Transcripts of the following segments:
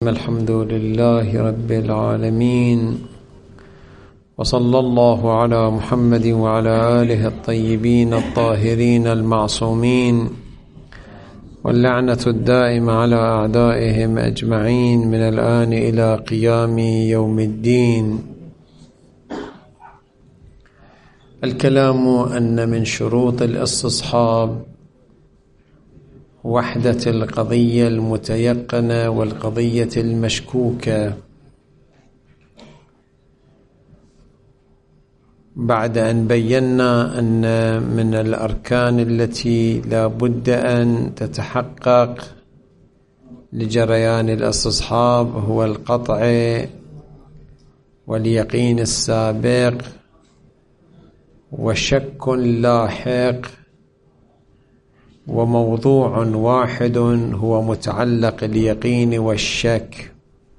الحمد لله رب العالمين، وصلى الله على محمد وعلى آله الطيبين الطاهرين المعصومين، واللعنة الدائمة على أعدائهم أجمعين من الآن إلى قيام يوم الدين. الكلام أن من شروط الاستصحاب وحدة القضية المتيقنة والقضية المشكوكة. بعد أن بينا أن من الأركان التي لا بد أن تتحقق لجريان الاستصحاب هو القطع واليقين السابق وشك لاحق وموضوع واحد هو متعلق اليقين والشك.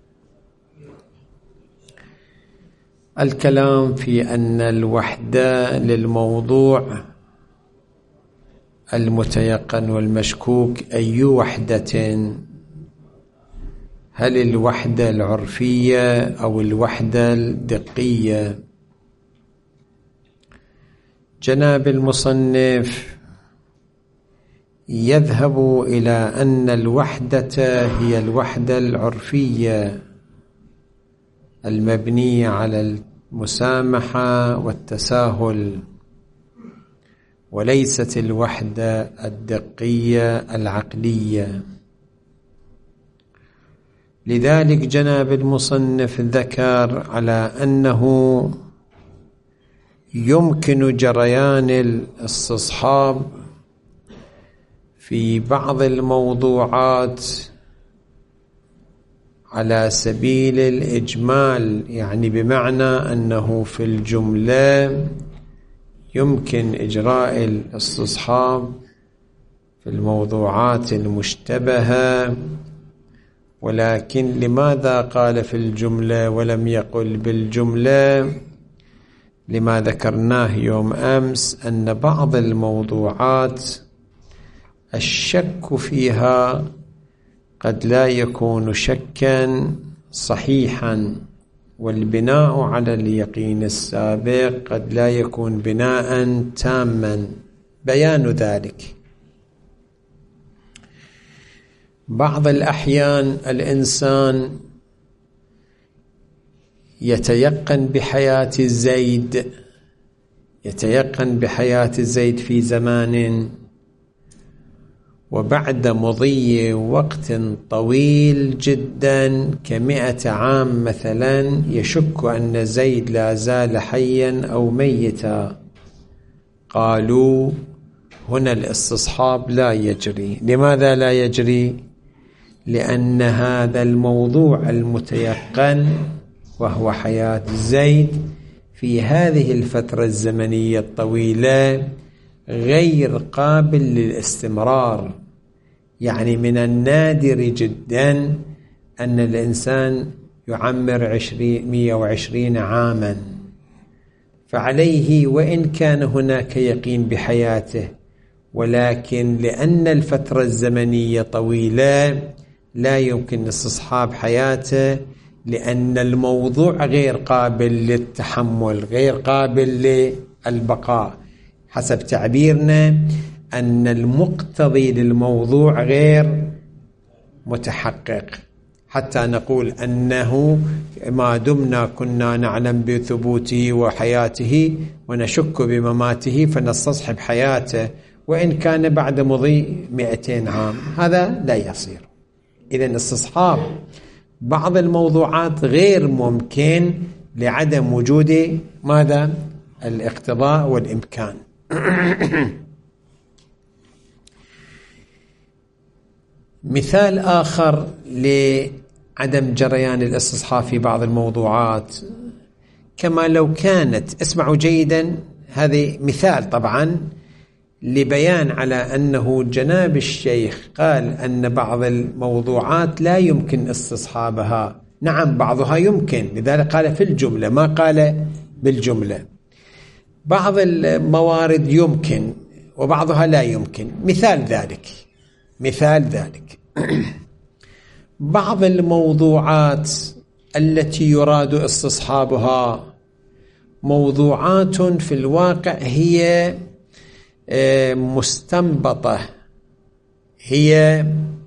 الكلام في أن الوحدة للموضوع المتيقن والمشكوك أي وحدة؟ هل الوحدة العرفية أو الوحدة الدقية؟ جناب المصنف يذهب إلى أن الوحدة هي الوحدة العرفية المبنية على المسامحة والتساهل، وليست الوحدة الدقية العقلية. لذلك جناب المصنف ذكر على أنه يمكن جريان الاستصحاب في بعض الموضوعات على سبيل الإجمال، يعني بمعنى أنه في الجملة يمكن إجراء الاستصحاب في الموضوعات المشتبهة. ولكن لماذا قال في الجملة ولم يقل بالجملة؟ لما ذكرناه يوم أمس أن بعض الموضوعات الشك فيها قد لا يكون شكا صحيحا، والبناء على اليقين السابق قد لا يكون بناء تاما. بيان ذلك بعض الأحيان الإنسان يتيقن بحياة زيد في زمان، وبعد مضي وقت طويل جدا ك100 عام مثلا يشك أن زيد لا زال حيا أو ميتا. قالوا هنا الاستصحاب لا يجري. لماذا لا يجري؟ لأن هذا الموضوع المتيقن وهو حياة زيد في هذه الفترة الزمنية الطويلة غير قابل للاستمرار. يعني من النادر جدا أن الإنسان يعمر 120 عاما، فعليه وإن كان هناك يقين بحياته، ولكن لأن الفترة الزمنية طويلة لا يمكن استصحاب حياته، لأن الموضوع غير قابل للتحمل، غير قابل للبقاء. حسب تعبيرنا أن المقتضي للموضوع غير متحقق، حتى نقول أنه ما دمنا كنا نعلم بثبوته وحياته ونشك بمماته فنستصحب حياته وإن كان بعد مضي 200 عام. هذا لا يصير. إذن استصحاب بعض الموضوعات غير ممكن لعدم وجود ماذا؟ الاقتضاء والإمكان. مثال آخر لعدم جريان الاستصحاب في بعض الموضوعات، كما لو كانت، اسمعوا جيدا، هذه مثال طبعا لبيان على أنه جناب الشيخ قال أن بعض الموضوعات لا يمكن استصحابها. نعم بعضها يمكن، لذلك قال في الجملة ما قال بالجملة. بعض الموارد يمكن وبعضها لا يمكن. مثال ذلك بعض الموضوعات التي يراد استصحابها موضوعات في الواقع هي مستنبطة، هي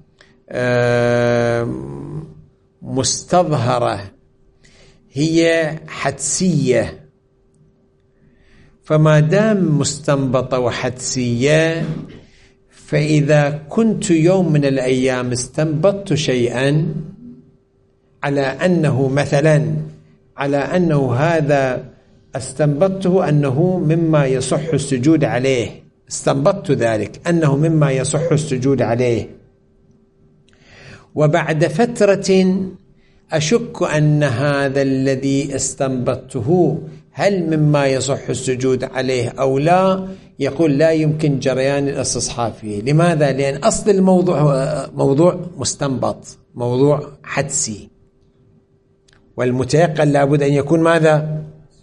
مستظهرة، هي حدسية. فما دام مستنبطة وحدسية، فإذا كنت يوم من الأيام استنبطت شيئا على أنه مثلا على أنه هذا استنبطته أنه مما يصح السجود عليه، استنبطت ذلك أنه مما يصح السجود عليه، وبعد فترة أشك أن هذا الذي استنبطته هل مما يصح السجود عليه أو لا، يقول لا يمكن جريان الاستصحاب فيه. لماذا؟ لأن أصل الموضوع موضوع مستنبط، موضوع حدسي، والمتيقن لابد أن يكون ماذا؟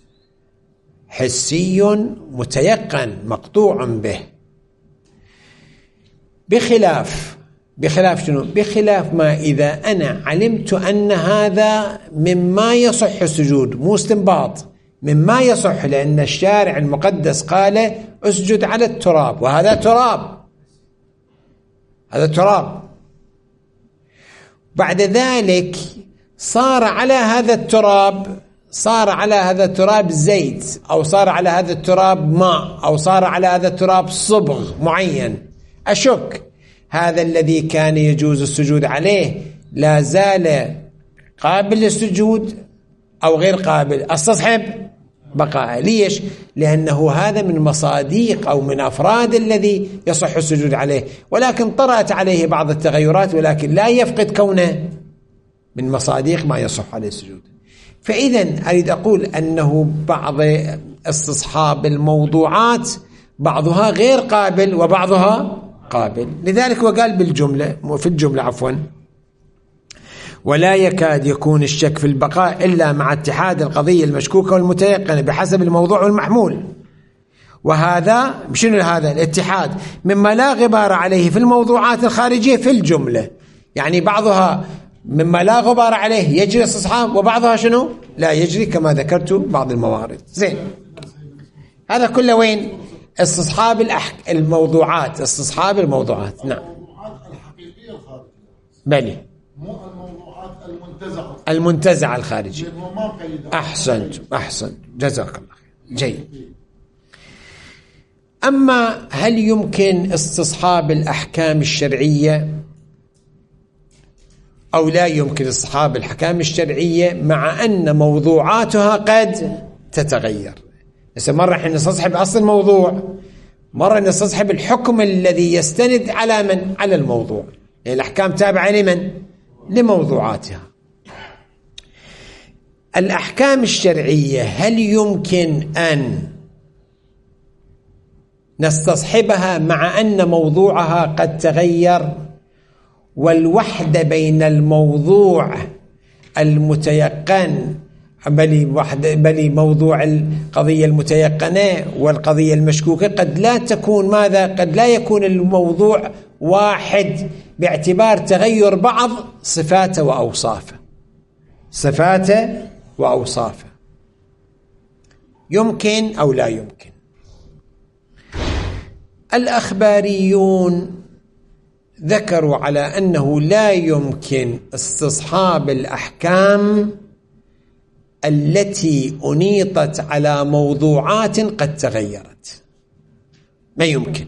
حسي متيقن مقطوع به. بخلاف شنو؟ بخلاف ما إذا أنا علمت أن هذا مما يصح السجود، مو استنباط، مما يصح، لأن الشارع المقدس قال اسجد على التراب، وهذا تراب، هذا تراب. بعد ذلك صار على هذا التراب زيت، أو صار على هذا التراب ماء، أو صار على هذا التراب صبغ معين. أشك هذا الذي كان يجوز السجود عليه لا زال قابل للسجود أو غير قابل؟ استصحب بقاء. ليش؟ لأنه هذا من مصاديق أو من أفراد الذي يصح السجود عليه، ولكن طرأت عليه بعض التغيرات، ولكن لا يفقد كونه من مصاديق ما يصح عليه السجود. فإذا أريد أقول أنه بعض استصحاب الموضوعات بعضها غير قابل وبعضها قابل. لذلك وقال في الجملة ولا يكاد يكون الشك في البقاء إلا مع اتحاد القضية المشكوكة والمتيقنة بحسب الموضوع والمحمول. وهذا شنو هذا الاتحاد؟ مما لا غبار عليه في الموضوعات الخارجية في الجملة، يعني بعضها مما لا غبار عليه يجري استصحاب، وبعضها شنو؟ لا يجري، كما ذكرت بعض الموارد. زين، هذا كله وين؟ استصحاب الموضوعات، استصحاب الموضوعات. نعم، الموضوعات الحقيقية الخارجية، بلي، مو الموضوعات المنتزعة، المنتزعة الخارجية. أحسنت، جزاك الله خير. جيد. أما هل يمكن استصحاب الأحكام الشرعية أو لا يمكن استصحاب الأحكام الشرعية مع أن موضوعاتها قد تتغير؟ مرة احنا نستصحب أصل الموضوع، مرة نستصحب الحكم الذي يستند على من؟ على الموضوع. يعني الأحكام تابعة لمن؟ لموضوعاتها. الأحكام الشرعية هل يمكن أن نستصحبها مع أن موضوعها قد تغير؟ والوحدة بين الموضوع المتيقن بل موضوع القضية المتيقنة والقضية المشكوكة قد لا تكون ماذا؟ قد لا يكون الموضوع واحد باعتبار تغير بعض صفاته وأوصافه. يمكن أو لا يمكن؟ الأخباريون ذكروا على أنه لا يمكن استصحاب الأحكام التي أنيطت على موضوعات قد تغيرت، ما يمكن.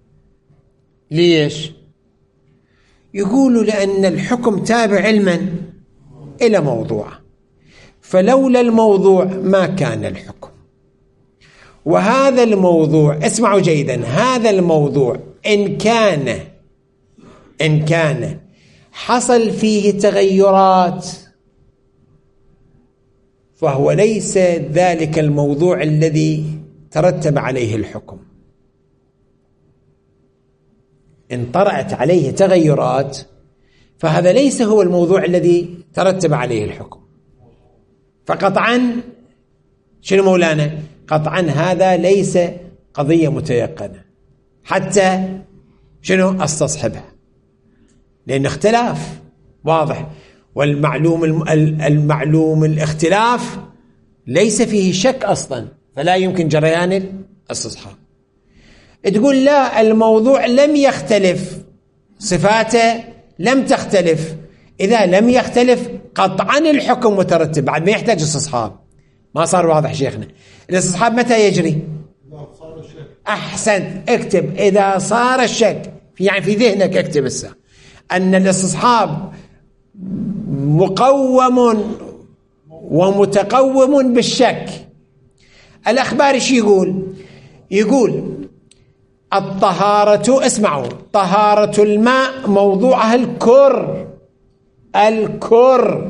ليش؟ يقولوا لأن الحكم تابع علما إلى موضوع، فلولا الموضوع ما كان الحكم. وهذا الموضوع، اسمعوا جيدا، هذا الموضوع إن كان حصل فيه تغيرات فهو ليس ذلك الموضوع الذي ترتب عليه الحكم. إن طرأت عليه تغيرات فهذا ليس هو الموضوع الذي ترتب عليه الحكم. فقطعا شنو مولانا؟ قطعا هذا ليس قضية متيقنة حتى شنو استصحبها، لأن اختلاف واضح. المعلوم الاختلاف ليس فيه شك أصلا، فلا يمكن جريان الاستصحاب. تقول لا، الموضوع لم يختلف، صفاته لم تختلف. إذا لم يختلف قطعا الحكم مترتب، بعد ما يحتاج استصحاب. ما صار واضح شيخنا؟ الاستصحاب متى يجري؟ أحسنت، اكتب إذا صار الشك، يعني في ذهنك اكتب هسه أن الاستصحاب مقوم ومتقوم بالشك. الأخبار شو يقول الطهارة، اسمعوا، طهارة الماء موضوعها الكر.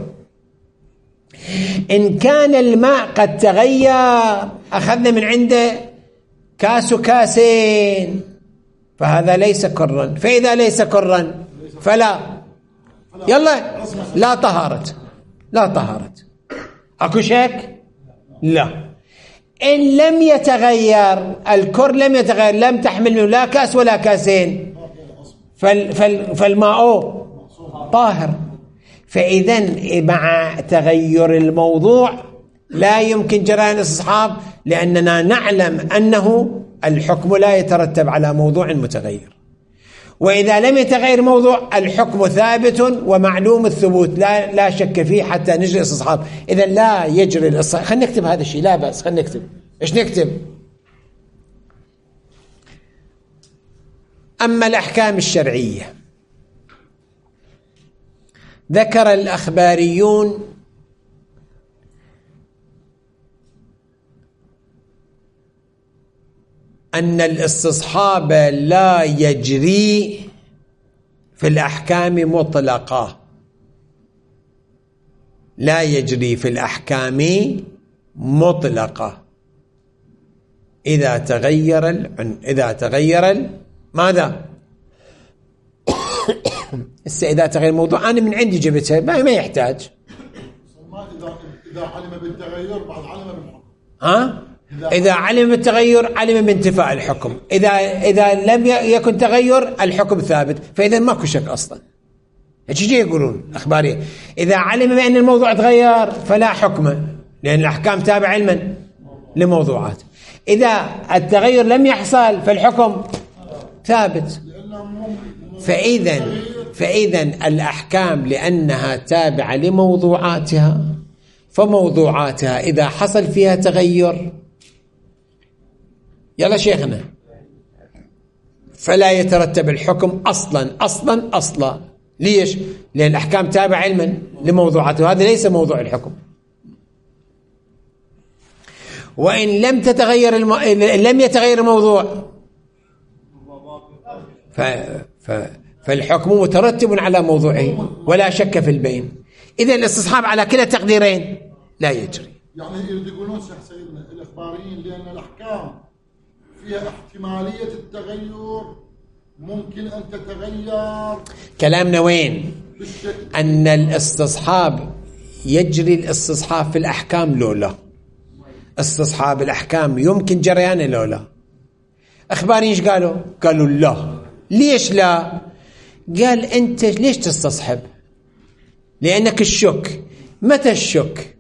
إن كان الماء قد تغير، أخذنا من عنده كاس وكاسين، فهذا ليس كرا. فإذا ليس كرا فلا، يلا، لا طهارة. أكو شك؟ لا. إن لم يتغير الكر، لم يتغير، لم تحمل منه لا كاس ولا كاسين، فالماء طاهر. فإذا مع تغير الموضوع لا يمكن جريان الاستصحاب، لأننا نعلم أنه الحكم لا يترتب على موضوع متغير. وإذا لم يتغير موضوع الحكم ثابت ومعلوم الثبوت لا شك فيه حتى نجري الاستصحاب. إذا لا يجري الاستصحاب. خلينا نكتب هذا الشيء، لا بأس، خلينا نكتب. إيش نكتب؟ أما الأحكام الشرعية، ذكر الأخباريون أن الاستصحاب لا يجري في الأحكام مطلقة، لا يجري في الأحكام مطلقة إذا تغير ماذا؟ إذا تغير الموضوع أنا من عندي جبتها، ما يحتاج. إذا علم بالتغير بعد علم بالحكم. إذا علم بالتغير علم بانتفاء الحكم. إذا لم يكن تغير الحكم ثابت، فإذا ماكو شك أصلا. ايش يقولون أخباري؟ إذا علم بأن الموضوع تغير فلا حكم، لأن الأحكام تابع علما لموضوعات. إذا التغير لم يحصل فالحكم ثابت. فإذا الأحكام لأنها تابعة لموضوعاتها، فموضوعاتها إذا حصل فيها تغير، يلا شيخنا، فلا يترتب الحكم أصلا. ليش؟ لأن الأحكام تابعة علما لموضوعاتها، وهذا ليس موضوع الحكم. وإن لم يتغير الموضوع فالحكم مترتب على موضوعه ولا شك في البين. إذا الاستصحاب على كلا تقديرين لا يجري. يعني يقولون سيدنا الإخباريين لأن الأحكام فيها احتمالية التغير، ممكن أن تتغير. كلامنا وين؟ أن الاستصحاب يجري الاستصحاب في الأحكام لولا. استصحاب الأحكام يمكن جريانه لولا. أخباريين إيش قالوا لا. ليش لا؟ قال أنت ليش تستصحب؟ لأنك الشك. متى الشك؟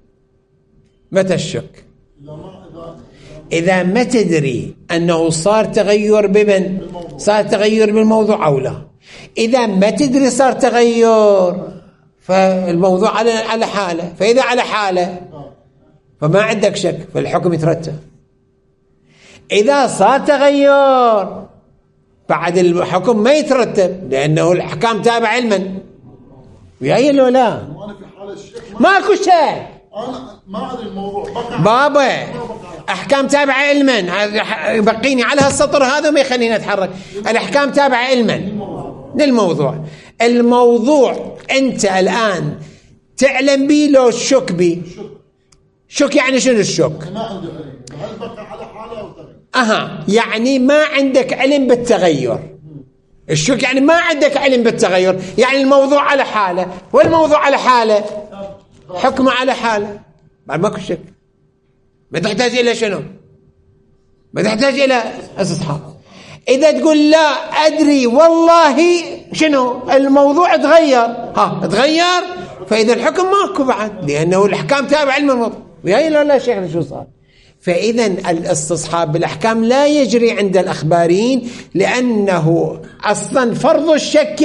إذا ما تدري أنه صار تغير بالموضوع أو لا. إذا ما تدري صار تغير فالموضوع على حالة، فإذا على حالة فما عندك شك، فالحكم يترتب. إذا صار تغير بعد الحكم ما يترتب، لأنه الأحكام تابع علما. وياي لو لا ماكو شيء. أنا ما أدري الموضوع بابا، أحكام تابعة علما، بقيني على هالسطر هذا وما يخليني أتحرك. الأحكام تابعة علما للموضوع. الموضوع أنت الآن تعلم بي لو الشك بي. شك يعني شنو الشك؟ ما عندي علم، هل بقى على حالة أو تغير؟ يعني ما عندك علم بالتغير. الشك يعني ما عندك علم بالتغير، يعني الموضوع على حالة، والموضوع على حالة حكمه على حالة، بعد ماكو شك. ما تحتاج إلى شنو؟ ما تحتاج إلى استصحاب. إذا تقول لا أدري والله شنو الموضوع تغير، فإذا الحكم ماكو بعد، لأنه الأحكام تابع علم الموضوع. وياي لا شيخ شو صار؟ فإذا الاستصحاب بالأحكام لا يجري عند الأخباريين، لأنه أصلا فرض الشك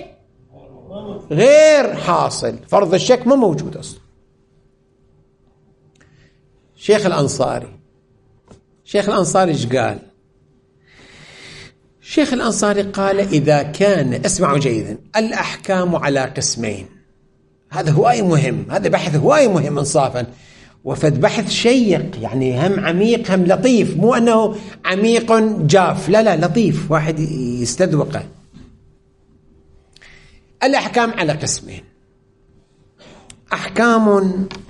غير حاصل، فرض الشك ما موجود أصلا. شيخ الأنصاري إيش قال؟ شيخ الأنصاري قال إذا كان، اسمعوا جيدا، الأحكام على قسمين. هذا هواي مهم، هذا بحث هواي مهم إنصافا، وفد بحث شيق، يعني هم عميق هم لطيف، مو أنه عميق جاف، لا لطيف واحد يستذوقه. الأحكام على قسمين: أحكام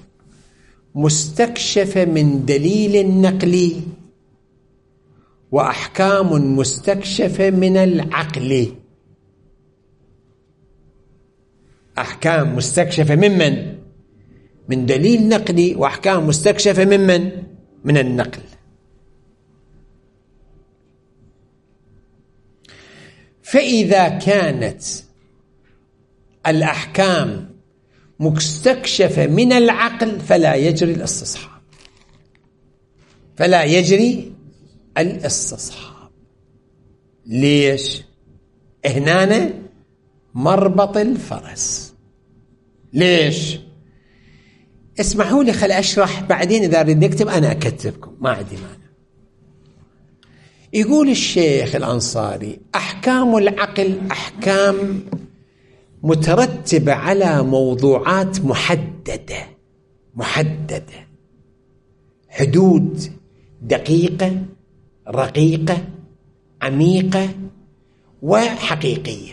مستكشفة من دليل نقلي، وأحكام مستكشفة من العقل. أحكام مستكشفة من دليل نقلي، وأحكام مستكشفة من النقل. فإذا كانت الأحكام مستكشفة من العقل فلا يجري الاستصحاب. ليش؟ هنا مربط الفرس. ليش؟ اسمحوا لي خل أشرح، بعدين إذا أريد نكتب أنا أكتبكم، ما عندي مانع. يقول الشيخ الأنصاري: أحكام العقل أحكام مترتبة على موضوعات محددة، حدود دقيقة رقيقة عميقة وحقيقية.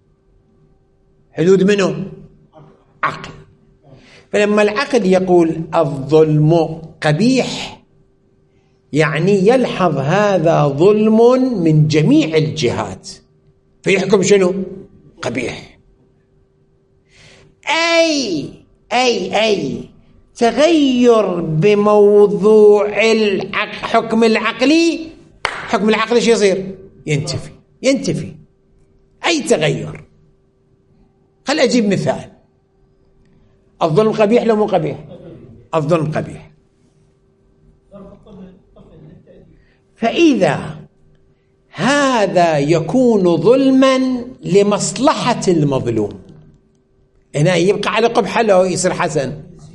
حدود منه عقل. فلما العقل يقول الظلم قبيح، يعني يلحظ هذا ظلم من جميع الجهات، فيحكم شنو؟ قبيح. أي تغير بموضوع حكم العقلي، حكم العقل شو يصير؟ ينتفي. أي تغير. خل أجيب مثال. الظلم قبيح لو مو قبيح؟ الظلم قبيح. فإذا هذا يكون ظلما لمصلحة المظلوم، هنا يبقى على قبحة له يصير حسن.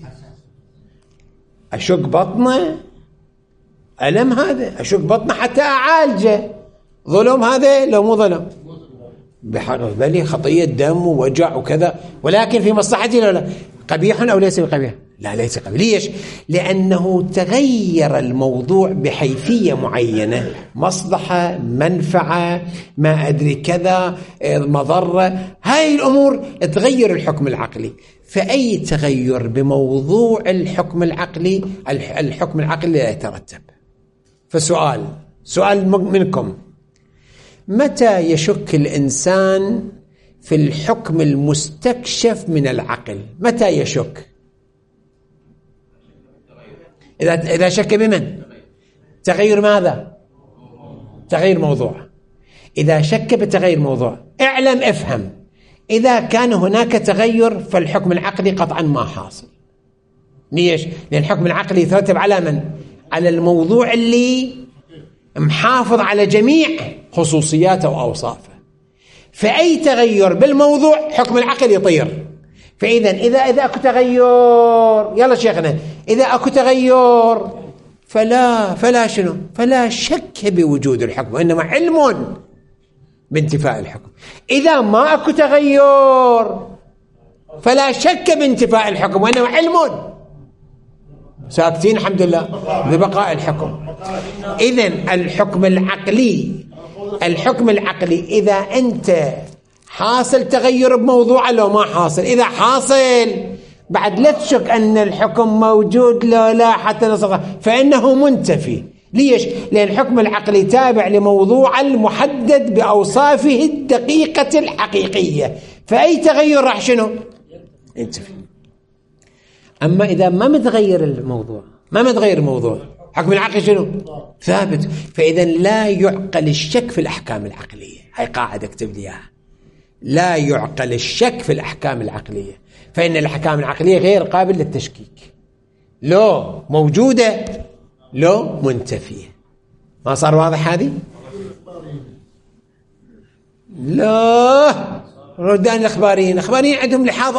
أشق بطنه، ألم هذا، أشق بطنه حتى أعالجه. ظلم هذا لو مو ظلم؟ بحق بالي خطية دم ووجع وكذا، ولكن في مصلحتي لا. قبيح أو ليس بقبيح؟ لا ليس قبيح. ليش؟ لأنه تغير الموضوع بحيثية معينة، مصلحة، منفعة، ما أدري كذا، مضرة، هاي الأمور تغير الحكم العقلي. فأي تغير بموضوع الحكم العقلي لا يترتب. سؤال منكم: متى يشك الإنسان في الحكم المستكشف من العقل؟ متى يشك؟ إذا شك بمن؟ تغير ماذا؟ تغير موضوع. إذا شك بتغير موضوع، افهم، إذا كان هناك تغير فالحكم العقلي قطعا ما حاصل. ليش؟ لأن الحكم العقلي يترتب على من؟ على الموضوع اللي محافظ على جميع خصوصياته وأوصافه. فأي تغير بالموضوع حكم العقل يطير. فإذا إذا أكو تغير، يلا شيخنا، إذا أكو تغير فلا شنو؟ فلا شك بوجود الحكم، وإنما علم بانتفاء الحكم. إذا ما أكو تغير فلا شك بانتفاء الحكم، وإنما علم. ساكتين الحمد لله ببقاء الحكم. إذن الحكم العقلي إذا أنت حاصل تغير بموضوع لو ما حاصل، إذا حاصل بعد لا تشك أن الحكم موجود لا حتى نصغر، فإنه منتفي. ليش؟ لأن الحكم العقلي تابع لموضوع المحدد بأوصافه الدقيقة الحقيقية، فأي تغير راح شنو؟ ينتفي. أما إذا ما متغير الموضوع، حكم العقل شنو؟ ثابت. فإذا لا يعقل الشك في الأحكام العقلية. هاي قاعدة اكتب لي إياها. لا يعقل الشك في الأحكام العقلية، فإن الأحكام العقلية غير قابل للتشكيك، لو موجودة لو منتفية. ما صار واضح هذه؟ لا، ردان الأخباريين عندهم لحاظ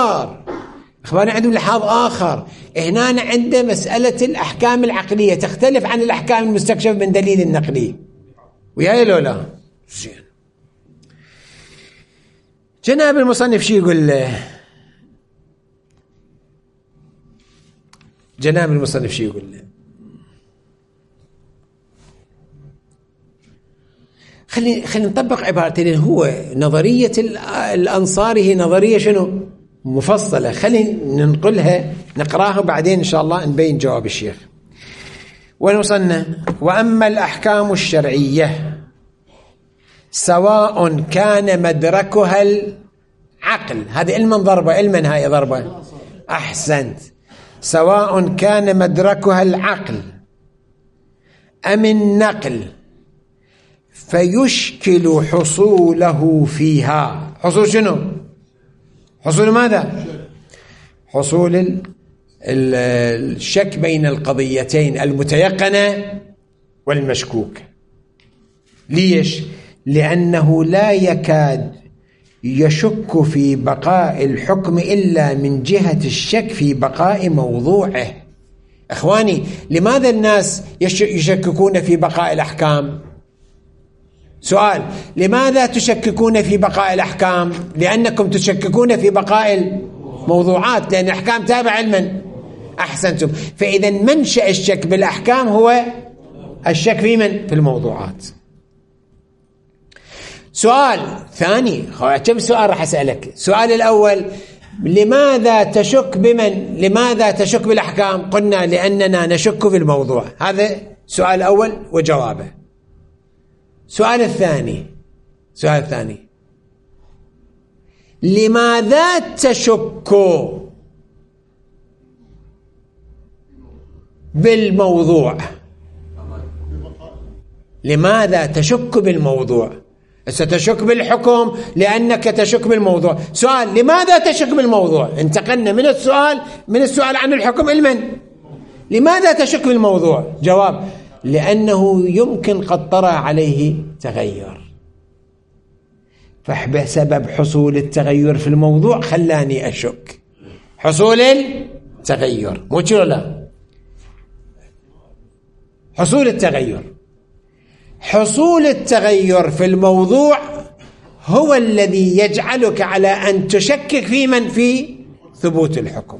آخر. هنا عنده مسألة الأحكام العقلية تختلف عن الأحكام المستكشفة من دليل النقلي. وياي لو لا زين. جناب المصنف شو يقول له؟ خلينا نطبق عبارتين. هو نظرية الأنصاري هي نظرية شنو؟ مفصلة. خلينا ننقلها نقراها بعدين إن شاء الله نبين جواب الشيخ. ونوصلنا: وأما الأحكام الشرعية سواء كان مدركها العقل، هذه علما ضربة، علما هاي ضربة، أحسنت، سواء كان مدركها العقل أم النقل، فيشكل حصوله فيها. حصول شنو؟ حصول ماذا؟ حصول الشك بين القضيتين المتيقنة والمشكوك. ليش؟ لأنه لا يكاد يشك في بقاء الحكم إلا من جهة الشك في بقاء موضوعه. إخواني، لماذا الناس يشككون في بقاء الأحكام؟ سؤال: لماذا تشككون في بقاء الأحكام؟ لأنكم تشككون في بقاء الموضوعات، لأن الأحكام تابعة لمن؟ أحسنتم. فإذا منشأ الشك بالأحكام هو الشك في من؟ في الموضوعات. سؤال ثاني، كم سؤال راح أسألك. السؤال الأول: لماذا تشك بمن؟ لماذا تشك بالأحكام؟ قلنا لأننا نشك في الموضوع. هذا سؤال الأول وجوابه. السؤال الثاني، لماذا تشك بالموضوع؟ لماذا تشك بالموضوع؟ ستشك بالحكم لأنك تشك بالموضوع. سؤال: لماذا تشك بالموضوع؟ انتقلنا من السؤال عن الحكم إلى من؟ لماذا تشك بالموضوع؟ جواب: لأنه يمكن قد طرأ عليه تغير، فبسبب حصول التغير في الموضوع خلاني أشك. حصول التغير، مو كده؟ لا، حصول التغير في الموضوع هو الذي يجعلك على أن تشكك في من؟ في ثبوت الحكم.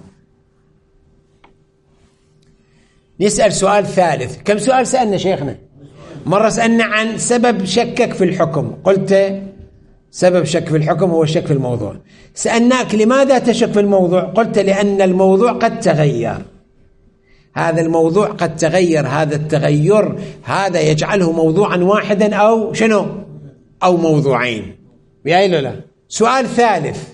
نسأل سؤال ثالث. كم سؤال سألنا شيخنا؟ مرة سألنا عن سبب شكك في الحكم، قلت سبب شك في الحكم هو الشك في الموضوع. سألناك لماذا تشك في الموضوع؟ قلت لأن الموضوع قد تغير. هذا الموضوع قد تغير، هذا التغير هذا يجعله موضوعا واحدا أو شنو؟ أو موضوعين. وياي لا. سؤال ثالث،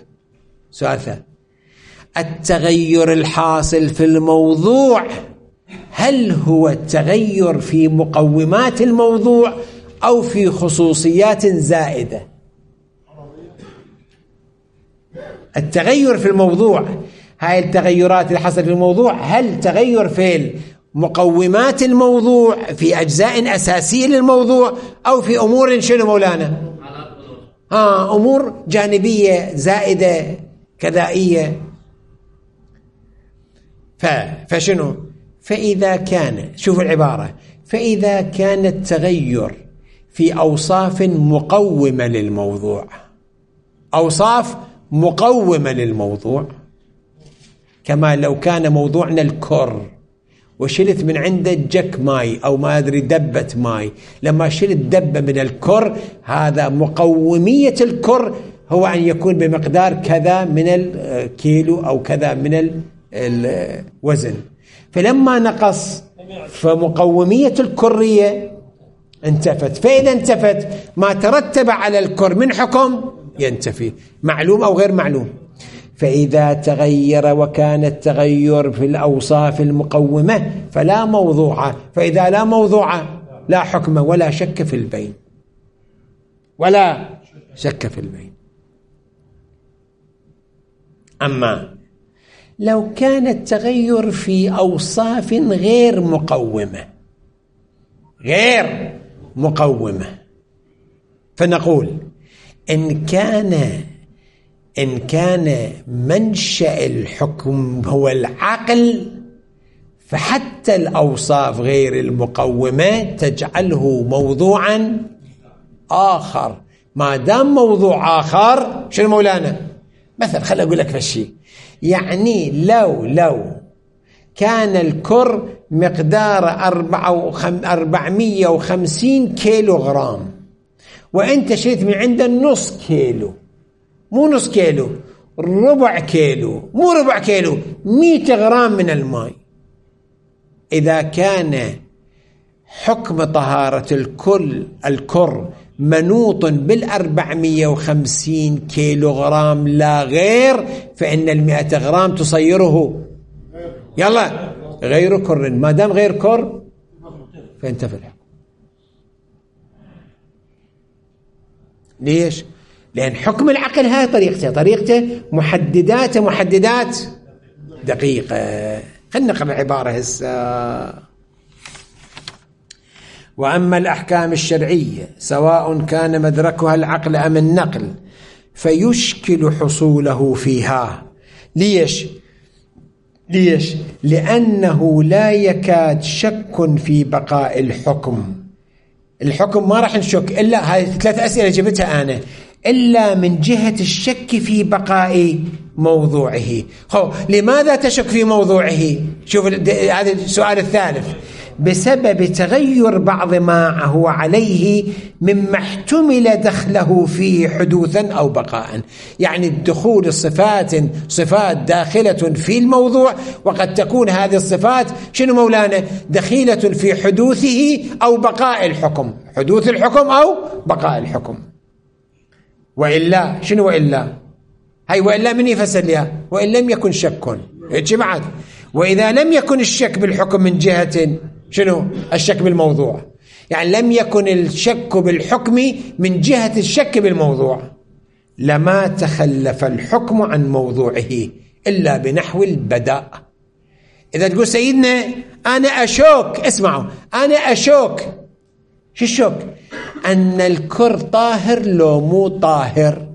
التغير الحاصل في الموضوع هل هو التغير في مقومات الموضوع أو في خصوصيات زائدة؟ التغير في الموضوع، هاي التغيرات اللي حصلت في الموضوع هل تغير في مقومات الموضوع، في أجزاء أساسية للموضوع، أو في أمور شنو مولانا؟ أمور جانبية زائدة كذائية. فشنو؟ فإذا كان، شوف العبارة، فإذا كان التغير في أوصاف مقومة للموضوع، أوصاف مقومة للموضوع، كما لو كان موضوعنا الكر وشلت من عنده جك ماي أو ما أدري دبة ماي، لما شلت دبة من الكر، هذا مقومية الكر هو أن يكون بمقدار كذا من الكيلو أو كذا من الوزن، فلما نقص فمقومية الكرية انتفت. فإذا انتفت ما ترتب على الكر من حكم ينتفي، معلوم أو غير معلوم. فإذا تغير وكان التغير في الأوصاف المقومة فلا موضوع، فإذا لا موضوع لا حكم ولا شك في البين، ولا شك في البين. أما لو كان التغير في أوصاف غير مقومة فنقول إن كان منشأ الحكم هو العقل فحتى الأوصاف غير المقومة تجعله موضوعا آخر. ما دام موضوع آخر شنو مولانا؟ مثلا خلي أقول لك فشي، يعني لو كان الكر مقدار 450 كيلو غرام وأنت شريت من عنده نص كيلو، مو نص كيلو، ربع كيلو، مو ربع كيلو، 100 غرام من الماء، إذا كان حكم طهارة الكر منوط 450 كيلو غرام لا غير، فإن 100 غرام تصيره يلا غير كر. ما دام غير كر فانتفى الحكم. ليش؟ لأن حكم العقل هاي طريقته محددات دقيقة. خلنا نقرأ العبارة هسه. وأما الأحكام الشرعية سواء كان مدركها العقل أم النقل فيشكل حصوله فيها. ليش؟ لأنه لا يكاد شك في بقاء الحكم ما راح نشك إلا هاي 3 أسئلة جبتها أنا، إلا من جهة الشك في بقاء موضوعه. لماذا تشك في موضوعه؟ شوف هذا السؤال الثالث. بسبب تغير بعض ما هو عليه مما احتمل دخله فيه حدوثا أو بقاء. يعني الدخول صفات داخلة في الموضوع، وقد تكون هذه الصفات شنو مولانا؟ دخيلة في حدوثه أو بقاء الحكم، حدوث الحكم أو بقاء الحكم. وإلا شنو وإلا؟ هاي وإلا من يفسر لها؟ وإن لم يكن شك هيك بعد. وإذا لم يكن الشك بالحكم من جهة شنو؟ الشك بالموضوع، يعني لم يكن الشك بالحكم من جهة الشك بالموضوع لما تخلف الحكم عن موضوعه إلا بنحو البداء. إذا تقول سيدنا أنا أشك، اسمعوا، أنا أشك، شو الشك؟ أن الكر طاهر لو مو طاهر.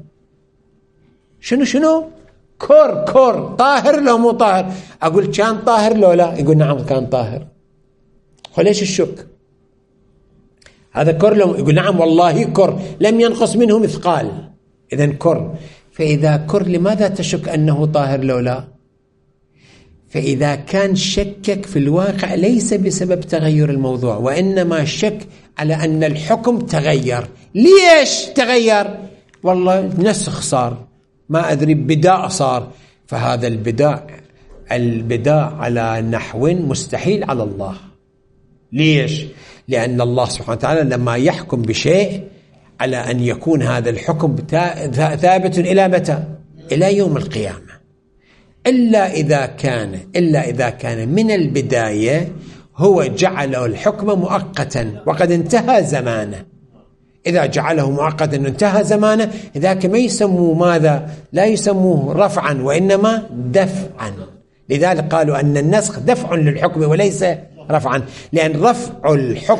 شنو؟ كر طاهر لو مو طاهر. أقول كان طاهر لو لا؟ يقول نعم كان طاهر. ليش الشك؟ هذا كر لو يقول نعم والله كر لم ينقص منه مثقال، إذن كر. فإذا كر لماذا تشك أنه طاهر لو لا؟ فإذا كان شكك في الواقع ليس بسبب تغير الموضوع، وإنما شك على أن الحكم تغير. ليش تغير؟ والله نسخ صار، ما أدري بداء صار. فهذا البداء على نحو مستحيل على الله. ليش؟ لأن الله سبحانه وتعالى لما يحكم بشيء على أن يكون هذا الحكم ثابت إلى متى؟ إلى يوم القيامة، إلا إذا كان من البداية هو جعله الحكم مؤقتا وقد انتهى زمانه. إذا جعله مؤقتا انتهى زمانه ذاك ما يسموه ماذا؟ لا يسموه رفعا وإنما دفعا. لذلك قالوا أن النسخ دفع للحكم وليس رفعا، لأن رفع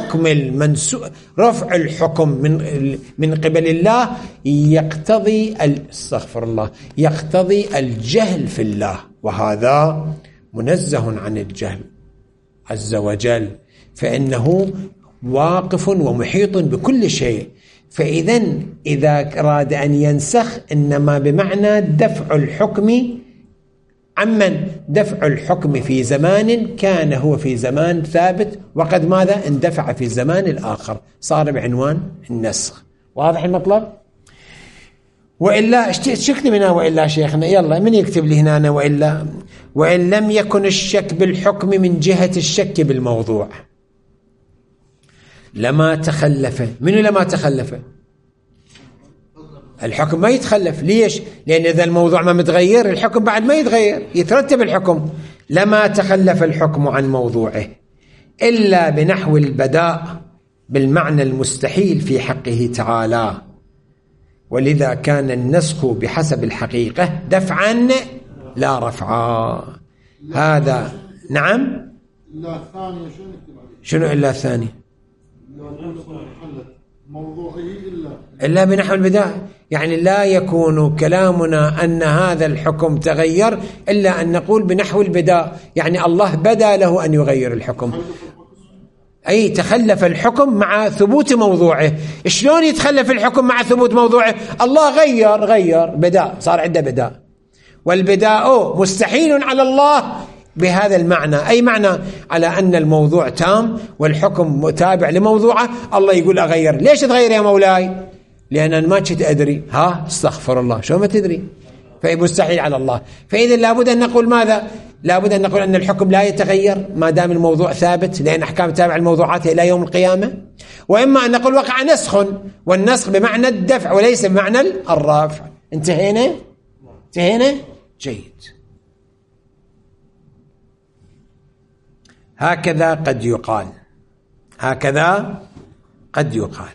الحكم من قبل الله يقتضي يقتضي الجهل في الله، وهذا منزه عن الجهل عز وجل، فإنه واقف ومحيط بكل شيء. إذا أراد أن ينسخ إنما بمعنى دفع الحكم عمن؟ دفع الحكم في زمان كان هو في زمان ثابت وقد ماذا؟ اندفع في الزمان الآخر، صار بعنوان النسخ. واضح المطلب؟ وإلا شكت منها وإلا شيخنا، يلا من يكتب لي هنا وإلا؟ وإن لم يكن الشك بالحكم من جهة الشك بالموضوع لما تخلف. منو لما تخلف؟ الحكم ما يتخلف. ليش؟ لأن إذا الموضوع ما متغير الحكم بعد ما يتغير، يترتب الحكم. لما تخلف الحكم عن موضوعه إلا بنحو البداء بالمعنى المستحيل في حقه تعالى، ولذا كان النسخ بحسب الحقيقة دفعا لا رفعا. هذا نعم. إلا الثانية شنو إلا الثاني؟ موضوعه إلا بنحو البداء، يعني لا يكون كلامنا أن هذا الحكم تغير إلا أن نقول بنحو البداء، يعني الله بدا له أن يغير الحكم، أي تخلف الحكم مع ثبوت موضوعه. شلون يتخلف الحكم مع ثبوت موضوعه؟ الله غير بداء، صار عنده بداء، والبداء مستحيل على الله بهذا المعنى. أي معنى؟ على أن الموضوع تام والحكم متابع لموضوعه. الله يقول أغير. ليش تغير يا مولاي؟ لأن أنا ما كنت أدري. استغفر الله، شو ما تدري؟ فمستحيل على الله. فإذا لابد أن نقول ماذا؟ لابد أن نقول أن الحكم لا يتغير ما دام الموضوع ثابت، لأن أحكام تابع الموضوعات إلى يوم القيامة. وإما أن نقول وقع نسخ، والنسخ بمعنى الدفع وليس بمعنى الرفع. انتهينا؟ جيد. هكذا قد يقال.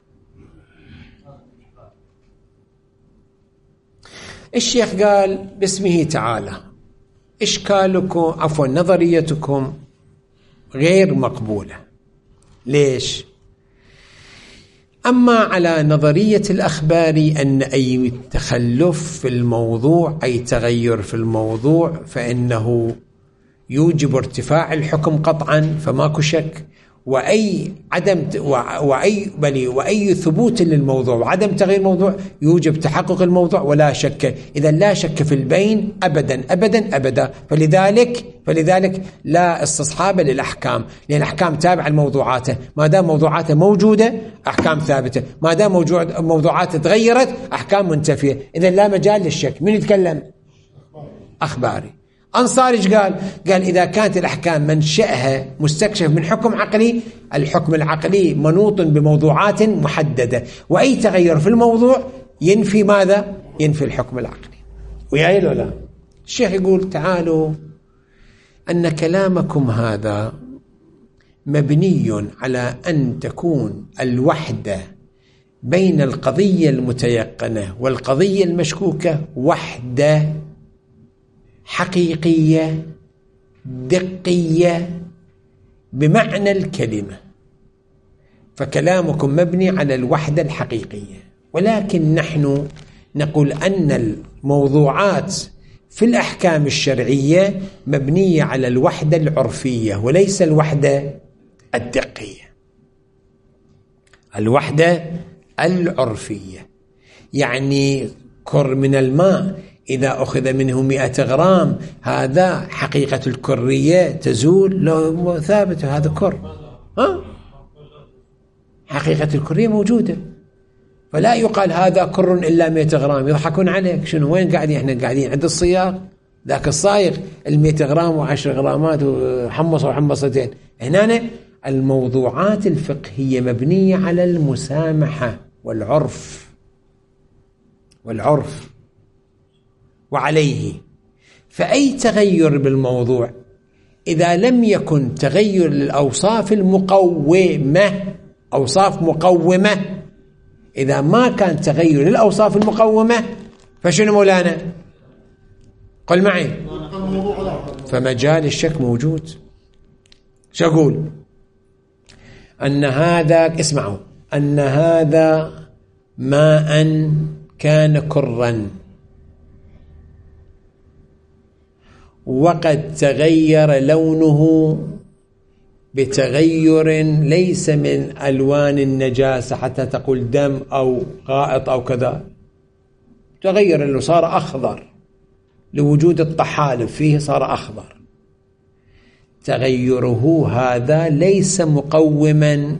الشيخ قال باسمه تعالى إشكالكم نظريتكم غير مقبولة. ليش؟ أما على نظرية الأخبار أن أي تخلف في الموضوع أي تغير في الموضوع فإنه يوجب ارتفاع الحكم قطعا، فماكو شك، وأي ثبوت للموضوع وعدم تغيير الموضوع يوجب تحقق الموضوع ولا شك. إذا لا شك في البين أبدا. فلذلك لا استصحاب للأحكام، لأن الأحكام تابعة لموضوعاته. ما دام موضوعاته موجودة أحكام ثابتة، ما دام موضوعاته تغيرت أحكام منتفية. إذا لا مجال للشك. من يتكلم؟ أخباري. أنصاري قال إذا كانت الأحكام منشأها مستكشف من حكم عقلي، الحكم العقلي منوط بموضوعات محددة، وأي تغير في الموضوع ينفي ماذا؟ ينفي الحكم العقلي. وياي لو لا؟ الشيخ يقول تعالوا أن كلامكم هذا مبني على أن تكون الوحدة بين القضية المتيقنة والقضية المشكوكة وحدة حقيقية دقية بمعنى الكلمة. فكلامكم مبني على الوحدة الحقيقية، ولكن نحن نقول أن الموضوعات في الأحكام الشرعية مبنية على الوحدة العرفية وليس الوحدة الدقية. الوحدة العرفية يعني كر من الماء إذا أخذ منه 100 غرام، هذا حقيقة الكرية تزول لو ثابت، هذا كر. حقيقة الكرية موجودة، فلا يقال هذا كر إلا 100 غرام. يضحكون عليك. شنو وين قاعدين؟ إحنا قاعدين عند الصياغ، ذاك الصايغ 100 غرام و10 غرامات وحمصة وحمصتين. هنا الموضوعات الفقهية مبنية على المسامحة والعرف وعليه. فأي تغير بالموضوع إذا لم يكن تغير للأوصاف المقومة، أوصاف مقومة، إذا ما كان تغير للأوصاف المقومة فشنو مولانا؟ قل معي. فمجال الشك موجود. شو أقول؟ أن هذا، اسمعوا، أن هذا ماء كان كرا وقد تغير لونه بتغير ليس من ألوان النجاسة حتى تقول دم أو غائط أو كذا، تغير اللي صار أخضر لوجود الطحالب فيه صار أخضر. تغيره هذا ليس مقوما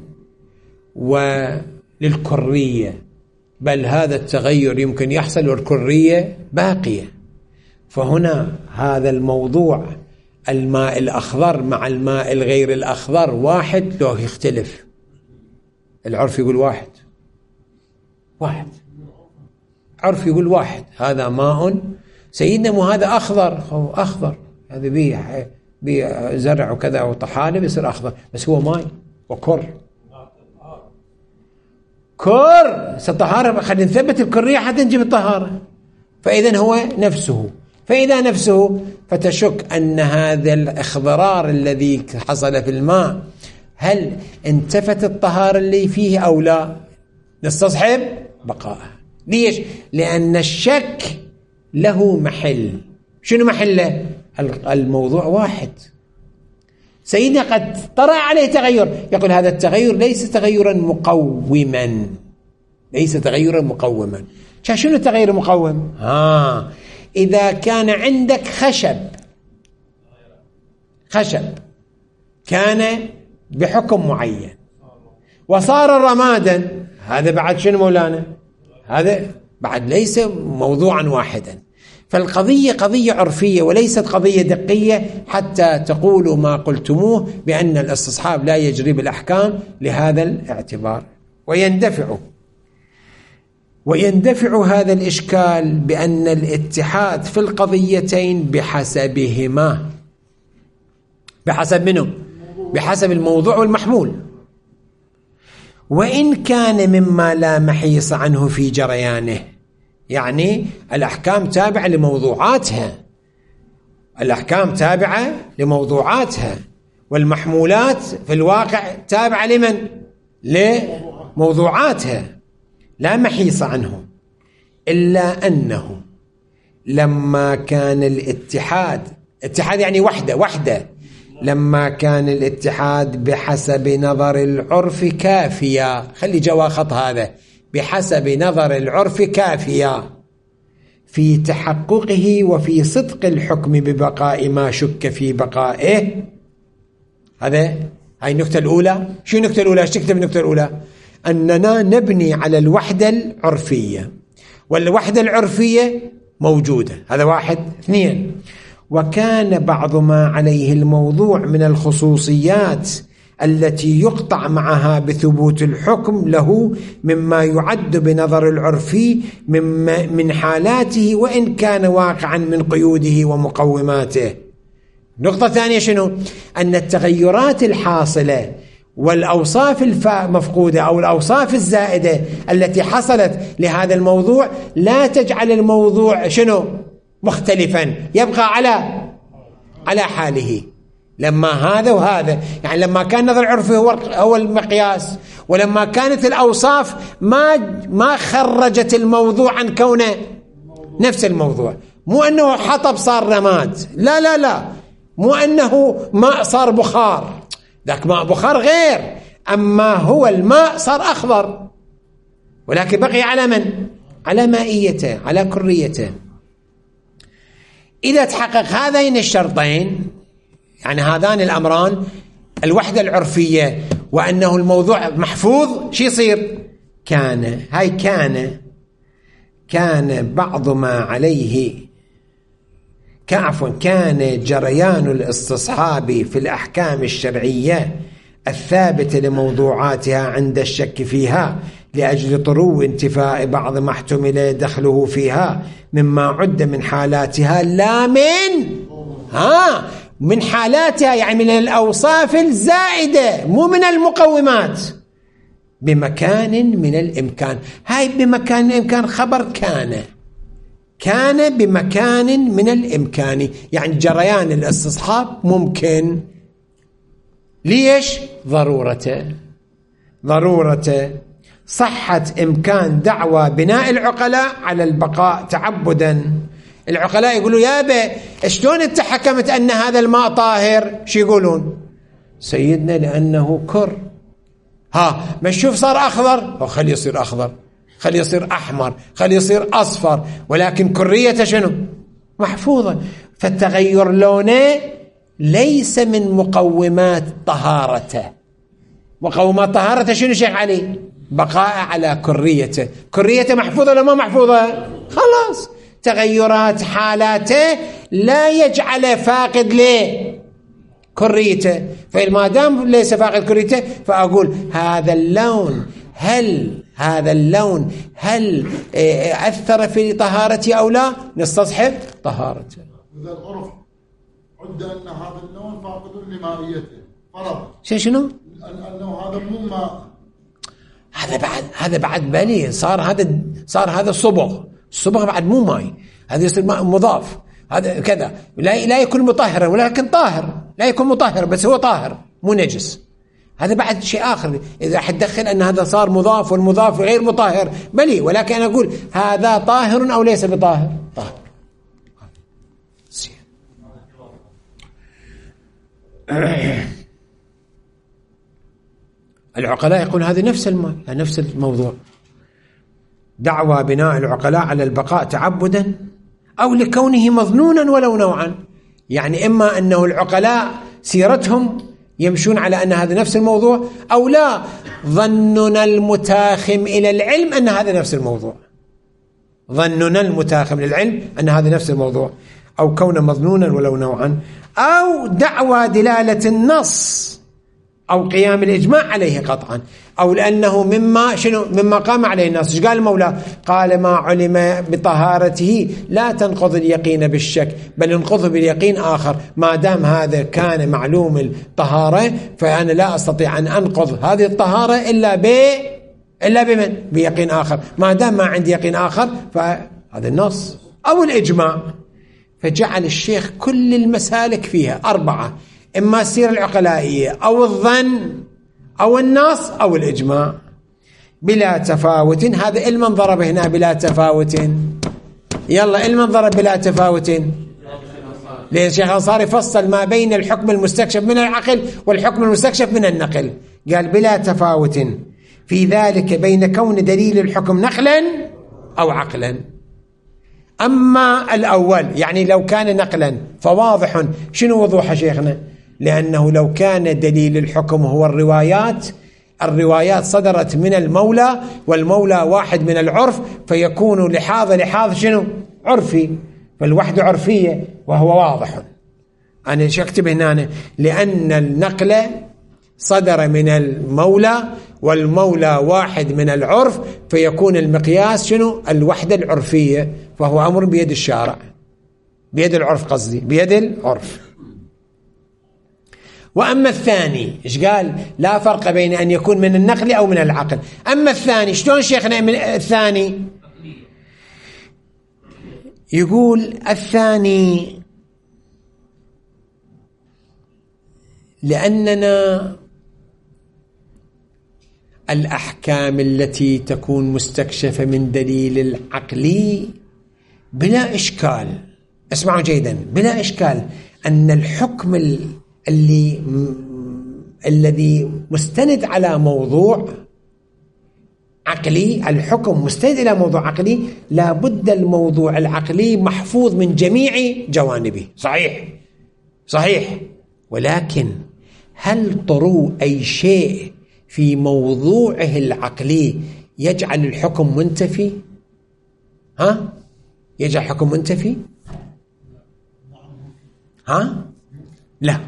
وللكرية، بل هذا التغير يمكن يحصل والكرية باقية. فهنا هذا الموضوع الماء الأخضر مع الماء الغير الأخضر واحد لو يختلف. العرف يقول واحد. عرف يقول واحد هذا ماء سيدنا مو هذا أخضر، أخضر هذا بيه زرع وكذا وطحالب يصير أخضر، بس هو ماء وكر الطهارة. خلينا نثبت الكرية حتى نجيب الطهارة. فإذا هو نفسه، فإذا نفسه فتشك أن هذا الإخضرار الذي حصل في الماء هل انتفت الطهارة اللي فيه أو لا؟ نستصحب بقاءه. ليش؟ لأن الشك له محل. شنو محله؟ الموضوع واحد. سيدنا قد طرأ عليه تغير، يقول هذا التغير ليس تغيرا مقوما، ليس تغيرا مقوما. شنو التغير المقوم؟ إذا كان عندك خشب كان بحكم معين وصار رمادا، هذا بعد شنو مولانا؟ هذا بعد ليس موضوعا واحدا. فالقضية قضية عرفية وليست قضية دقية حتى تقولوا ما قلتموه بأن الاستصحاب لا يجري بالأحكام لهذا الاعتبار. ويندفع هذا الإشكال بأن الاتحاد في القضيتين بحسبهما. بحسب منه؟ بحسب الموضوع والمحمول. وإن كان مما لا محيص عنه في جريانه، يعني الأحكام تابعة لموضوعاتها، الأحكام تابعة لموضوعاتها، والمحمولات في الواقع تابعة لمن؟ لموضوعاتها، لا محيص عنه. إلا أنه لما كان الاتحاد يعني وحدة لما كان الاتحاد بحسب نظر العرف كافيا، خلي جوا خط هذا، بحسب نظر العرف كافيا في تحققه وفي صدق الحكم ببقاء ما شك في بقائه. هاي النقطة الأولى. شو النقطة الأولى؟ ايش تكتب النقطة الأولى؟ أننا نبني على الوحدة العرفية، والوحدة العرفية موجودة. هذا واحد. اثنين، وكان بعض ما عليه الموضوع من الخصوصيات التي يقطع معها بثبوت الحكم له مما يعد بنظر العرفي من حالاته وإن كان واقعا من قيوده ومقوماته. نقطة ثانية شنو؟ أن التغيرات الحاصلة والأوصاف المفقودة أو الأوصاف الزائدة التي حصلت لهذا الموضوع لا تجعل الموضوع شنو؟ مختلفا، يبقى على حاله. لما هذا وهذا، يعني لما كان نظر العرفي هو المقياس، ولما كانت الأوصاف ما خرجت الموضوع عن كونه نفس الموضوع. مو أنه حطب صار رماد، لا، مو أنه ماء صار بخار، ذاك ماء بخار غير، أما هو الماء صار أخضر، ولكن بقي على من؟ على مائيته، على كريته. إذا تحقق هذين الشرطين، يعني هذان الأمران، الوحدة العرفية وأنه الموضوع محفوظ، شو يصير؟ كان بعض ما عليه كان جريان الاستصحاب في الأحكام الشرعية الثابتة لموضوعاتها عند الشك فيها لأجل طرو انتفاء بعض ما احتمل دخله فيها مما عد من حالاتها، لا من حالاتها، يعني من الأوصاف الزائدة، مو من المقومات. بمكان من الإمكان. هاي بمكان من الإمكان خبر كان بمكان من الإمكان، يعني جريان الاستصحاب ممكن. ليش؟ ضرورة صحة إمكان دعوى بناء العقلاء على البقاء تعبدا. العقلاء يقولوا يابا شلون انت حكمت أن هذا الماء طاهر؟ شو يقولون؟ سيدنا لأنه كر. ما نشوف صار أخضر، خلي يصير أخضر، خلي يصير أحمر، خلي يصير أصفر، ولكن كريته شنو؟ محفوظة. فالتغير لونه ليس من مقومات طهارته. مقومات طهارته شنو شيخ علي؟ بقاء على كريته. كريته محفوظة ولا ما محفوظة؟ خلاص. تغيرات حالاته لا يجعل فاقد ليه كريته، فما دام ليس فاقد كريته فأقول هذا اللون، هل هذا اللون هل أثر في طهارتي أو لا؟ نستصحب طهارته. إذا العرف عد أن هذا اللون فاقد لمائيته فرض شنو؟ أنه هذا مو ماء، هذا بعد بلي صار هذا الصبغ بعد مو ماي، هذا يصير ماء مضاف، هذا كذا لا يكون مطهرا ولكن طاهر، لا يكون مطهر بس هو طاهر مو نجس. هذا بعد شيء آخر. إذا حتدخل أن هذا صار مضاف والمضاف غير مطهر بلي، ولكن أنا أقول هذا طاهر أو ليس بطاهر؟ طاهر. العقلاء يقول هذا نفس الماء، نفس الموضوع. دعوى بناء العقلاء على البقاء تعبدا أو لكونه مظنونا ولو نوعا، يعني إما أنه العقلاء سيرتهم يمشون على أن هذا نفس الموضوع، أو لا، ظننا المتاخم إلى العلم أن هذا نفس الموضوع، ظننا المتاخم للعلم أن هذا نفس الموضوع، أو كونه مظنونا ولو نوعا، أو دعوى دلالة النص أو قيام الإجماع عليه قطعا، أو لأنه مما قام عليه الناس. إيش قال المولى؟ قال ما علم بطهارته لا تنقض اليقين بالشك بل انقضه باليقين آخر. ما دام هذا كان معلوم الطهارة فأنا لا أستطيع أن أنقض هذه الطهارة إلا بمن؟ بيقين آخر. ما دام ما عندي يقين آخر فهذا النص أو الإجماع. فجعل الشيخ كل المسالك فيها 4، إما السيرة العقلائية أو الظن أو النص أو الإجماع بلا تفاوت. هذا علما ضرب هنا بلا تفاوت. يلا علما ضرب بلا تفاوت، لأن الشيخ الأنصاري فصل ما بين الحكم المستكشف من العقل والحكم المستكشف من النقل. قال بلا تفاوت في ذلك بين كون دليل الحكم نقلا أو عقلا. أما الأول يعني لو كان نقلا فواضح. شنو وضوح شيخنا؟ لأنه لو كان دليل الحكم هو الروايات صدرت من المولى، والمولى واحد من العرف، فيكون لحاظ شنو؟ عرفي، فالوحدة عرفية وهو واضح. أنا أكتب هنا لأن النقل صدر من المولى والمولى واحد من العرف، فيكون المقياس شنو؟ الوحدة العرفية، فهو أمر بيد الشارع، بيد العرف، قصدي بيد العرف. وأما الثاني إيش قال؟ لا فرق بين أن يكون من النقل أو من العقل. أما الثاني شلون شيخنا من الثاني؟ يقول الثاني لأننا الأحكام التي تكون مستكشفة من دليل العقلي بلا إشكال، اسمعوا جيدا، بلا إشكال أن الحكم الذي مستند على موضوع عقلي، الحكم مستند إلى موضوع عقلي، لابد الموضوع العقلي محفوظ من جميع جوانبه. صحيح، ولكن هل طرو أي شيء في موضوعه العقلي يجعل الحكم منتفي؟ يجعل الحكم منتفي؟ لا،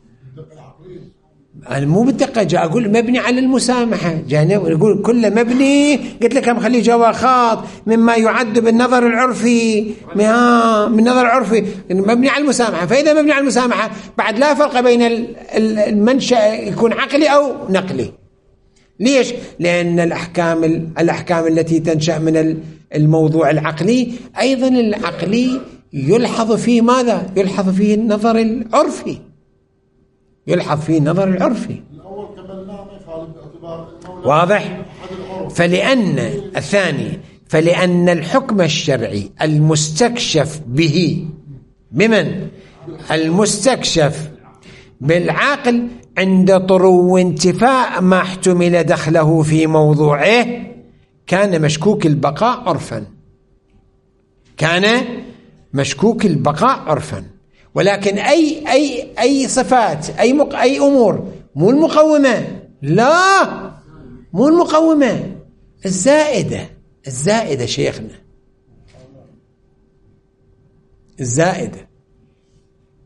أنا مو بالدقة جاء أقول مبني على المسامحة، جاء يقول كل مبني، قلت لك مخليه جواخاط مما يعد بالنظر العرفي، من نظر العرفي مبني على المسامحة. فإذا مبني على المسامحة بعد لا فرق بين المنشأ يكون عقلي أو نقلي. ليش؟ لأن الأحكام التي تنشأ من الموضوع العقلي أيضا العقلي يلحظ فيه ماذا؟ يلحظ فيه النظر العرفي، الأول قبلناه يخالف باعتبار المولى واضح. فلأن الحكم الشرعي المستكشف به بمن؟ المستكشف بالعقل عند طرو انتفاء ما احتمل دخله في موضوعه كان مشكوك البقاء عرفا. ولكن أي صفات أي أمور، مو المقومة، لا مو المقومة، الزائدة شيخنا، الزائدة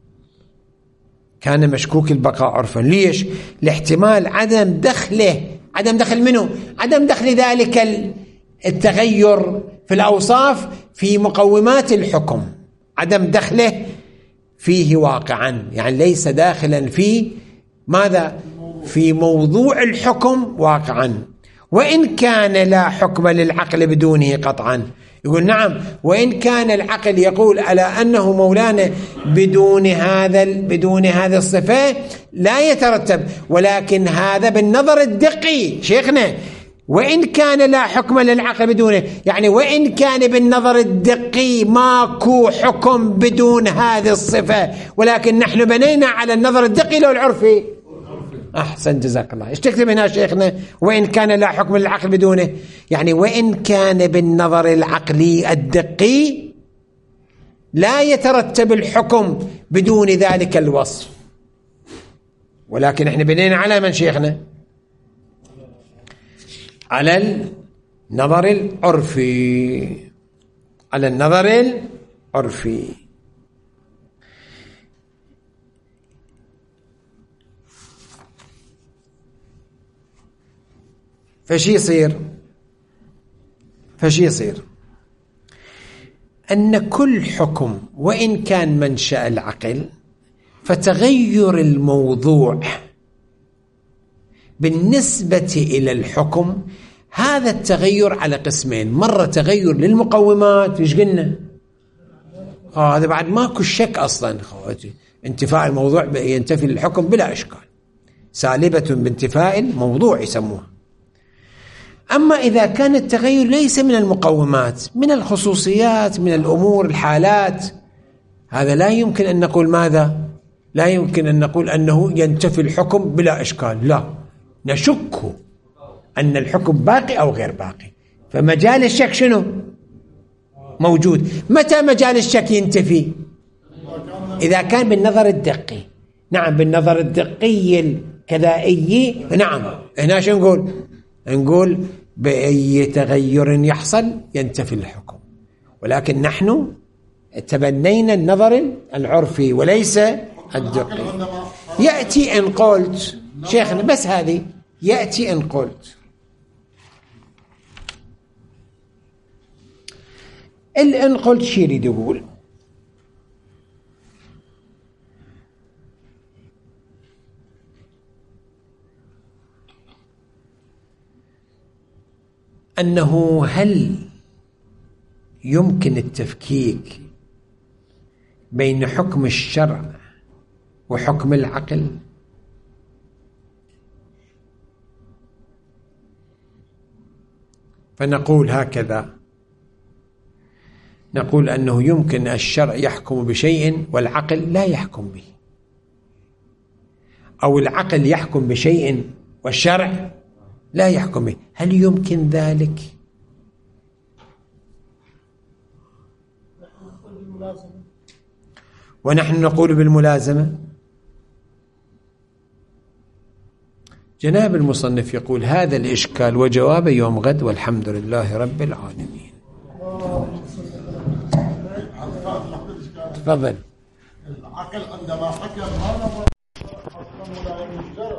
كان مشكوك البقاء عرفا. ليش؟ لاحتمال عدم دخله عدم دخل منه، عدم دخل ذلك التغير في الأوصاف في مقومات الحكم، عدم دخله فيه واقعا، يعني ليس داخلا في ماذا؟ في موضوع الحكم واقعا. وإن كان لا حكم للعقل بدونه قطعا، يقول نعم، وإن كان العقل يقول على أنه مولانا بدون هذا الصفة لا يترتب، ولكن هذا بالنظر الدقي شيخنا، وإن كان لا حكم للعقل بدونه، يعني وإن كان بالنظر الدقي ماكو حكم بدون هذه الصفة، ولكن نحن بنينا على النظر الدقي لو العرفي. أحسن، جزاك الله. ايش تكتب هنا شيخنا؟ وإن كان لا حكم للعقل بدونه، يعني وإن كان بالنظر العقلي الدقي لا يترتب الحكم بدون ذلك الوصف، ولكن احنا بنينا على من شيخنا؟ على النظر العرفي، على النظر العرفي. فشي يصير أن كل حكم وإن كان منشأ العقل، فتغير الموضوع بالنسبة إلى الحكم، هذا التغير على قسمين، مرة تغير للمقومات، ايش قلنا؟ هذا بعد ماكو شك أصلا، انتفاء الموضوع ينتفي الحكم بلا إشكال، سالبة بانتفاء الموضوع يسموها. أما إذا كان التغير ليس من المقومات، من الخصوصيات، من الأمور، الحالات، هذا لا يمكن أن نقول ماذا؟ لا يمكن أن نقول أنه ينتفي الحكم بلا إشكال، لا، نشك أن الحكم باقي أو غير باقي، فمجال الشك شنو؟ موجود. متى مجال الشك ينتفي؟ إذا كان بالنظر الدقي. نعم، بالنظر الدقي الكذائي، نعم، هنا شو نقول بأي تغير يحصل ينتفي الحكم، ولكن نحن تبنينا النظر العرفي وليس الدقي. يأتي إن قلت شيخنا، بس هذه يأتي إن قلت إن قلت شي يريد يقول أنه هل يمكن التفكيك بين حكم الشرع وحكم العقل؟ فنقول هكذا، نقول أنه يمكن الشرع يحكم بشيء والعقل لا يحكم به، أو العقل يحكم بشيء والشرع لا يحكم به. هل يمكن ذلك؟ ونحن نقول بالملازمة. جناب المصنف يقول هذا الإشكال وجوابه يوم غد، والحمد لله رب العالمين. تفضل. العقل عندما حكم